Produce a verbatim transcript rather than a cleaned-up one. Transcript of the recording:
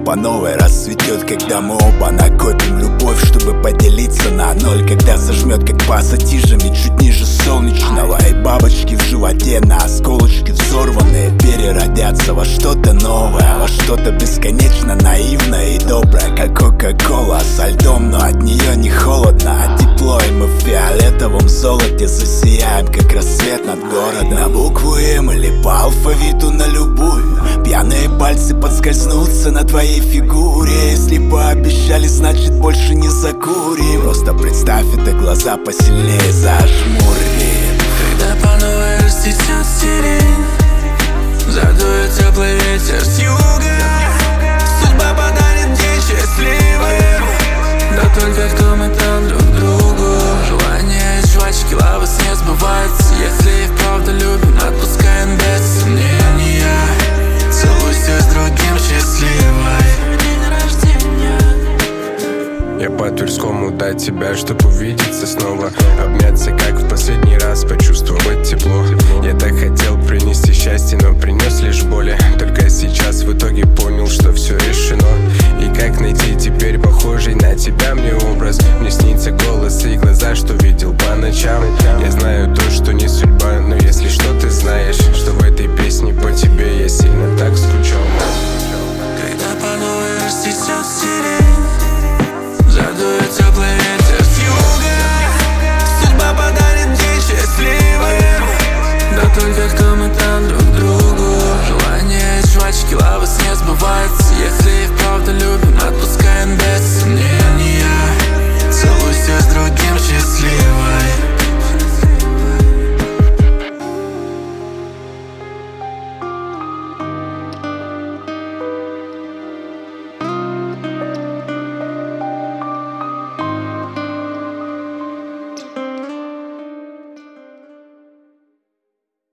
по новой расцветет, когда мы оба накопим любовь, чтобы поделиться на ноль. Когда зажмет, как пассатижами, чуть ниже солнечного. И бабочки в животе на осколочки взорванные переродятся во что-то новое, во что-то бесконечно наивное и доброе, как кока-кола со льдом, но от нее не холодно, а тепло. И мы в фиолетовом золоте засияем, как рассвет над городом. На букву М или по алфавиту на любую. Пьяные пальцы подскользнутся на твоей фигуре. Если пообещали, значит больше не закурим. Просто представь это, глаза посильнее зажмури. Когда по новой расцветет сирень, задует теплый ветер с юга, судьба подарит день счастливым. Да только кто мы там друг другу. Желание из жвачки лавы не сбывается. Если и вправду любим, отпускаем без сомнения. Целуйся с другим счастливой. Я по Тверскому до тебя, чтоб увидеться снова, обняться, как в последний раз, почувствовать тепло. Я так хотел принести счастье, но принес лишь боли. Только сейчас в итоге понял, что все решено. И как найти теперь похожий на тебя мне образ? Мне снится голос и глаза